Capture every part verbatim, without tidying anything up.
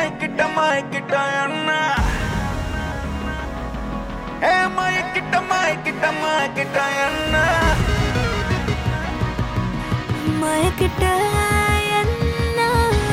மயக்கிட்ட மயக்கிட்ட என்ன ஏ மயக்கிட்ட மயக்கிட்ட மயக்கிட்ட என்ன மயக்கிட்ட என்ன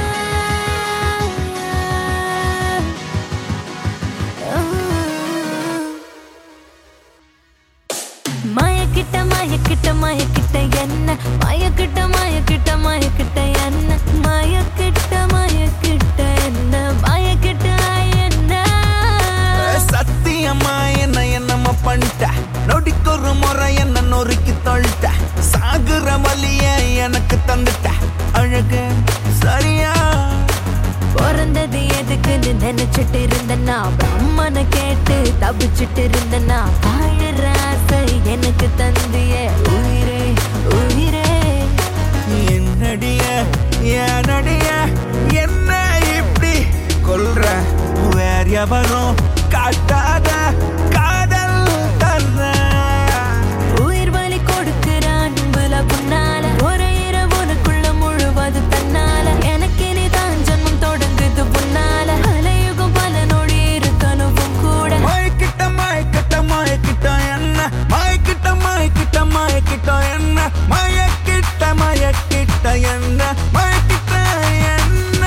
மயக்கிட்ட மயக்கிட்ட மயக்கிட்ட என்ன மயக்கிட்ட மயக்கிட்ட மயக்கிட்ட என்ன மயக்கிட்ட மயக்கிட்ட என்ன மயக்கிட்ட என்ன சத்தியமா என்ன என்னம்மா பண்ணிட்ட நொடிக்கொரு முறை என்ன நொறுக்கி தொழிட்ட சாகுற வலிய எனக்கு தந்துட்ட அழகு சரியா பிறந்தது எதுக்குன்னு நினைச்சிட்டு இருந்தனா பிரம்மனை கேட்டு தப்பிச்சிட்டு இருந்தனா வாழற ஆசை எனக்கு தந்திய உயிரே உயிரே என்னடிய என்னடிய என்ன இப்படி கொல்ற வேற எவரும் காட்டாத காதல் தர்ற உயிர் வலி கொடுக்கிற அன்புல புண்ணால ஒரு இரவுனுக்குள்ள முழுவது தன்னால எனக்கு இனிதான் ஜன்மம் தொடங்குது புண்ணால அலையுகம் பல நொடி இருக்கணுவும் கூட மயக்கிட்ட மயக்கிட்ட மயக்கிட்ட என்ன மயக்கிட்ட மயக்கிட்ட மயக்கிட்ட என்ன மயக்கிட்ட மயக்கிட்ட என்ன மயக்கிட்ட என்ன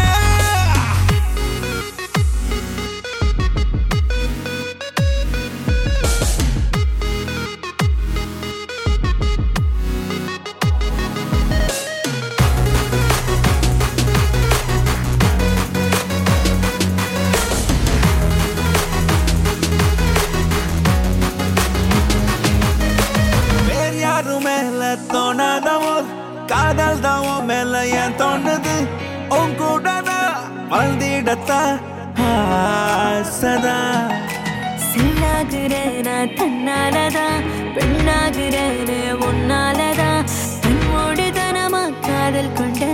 வேற யாரும் மேல தோணாதவோ காதல் தான் உன் மேல ஏன் தோணுது உன் கூட வாழ்ந்திடத்தான் ஆசதா சில்லாகிறேனா தன்னாலதான் பெண்ணாகிறேனே உன்னாலதான் உன்னோடு தனமா காதல் கொண்ட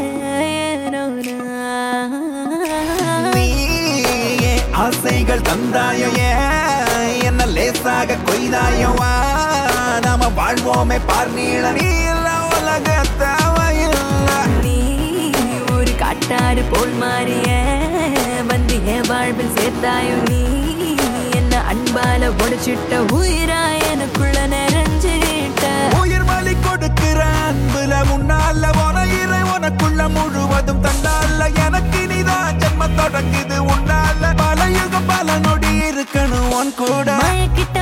நீயே ஆசைகள் தந்தாயோ ஏன் என்ன லேசாக கொய்தாயோ வா நாம வாழ்வோமே பார் நீள நீ இல்ல உலக தேவையில்லை நீ ஒரு காட்டாறு போல் மாறிய வந்து என் வாழ்வில் சேர்த்தாயோ நீ என்ன அன்பால உடைச்சிட்ட உயிரா எனக்குள்ள நிறைஞ்சிட்ட உயிர் வலி கொடுக்கிற அன்புல முன்னால உனையிற உனக்குள்ள முழுவதும் தன்னால எனக்கு நீதான் ஜென்மம் தொடங்குது உன்னால பல யுகம் பல நொடி இருக்கணும் உன் கூட மயக்கிட்ட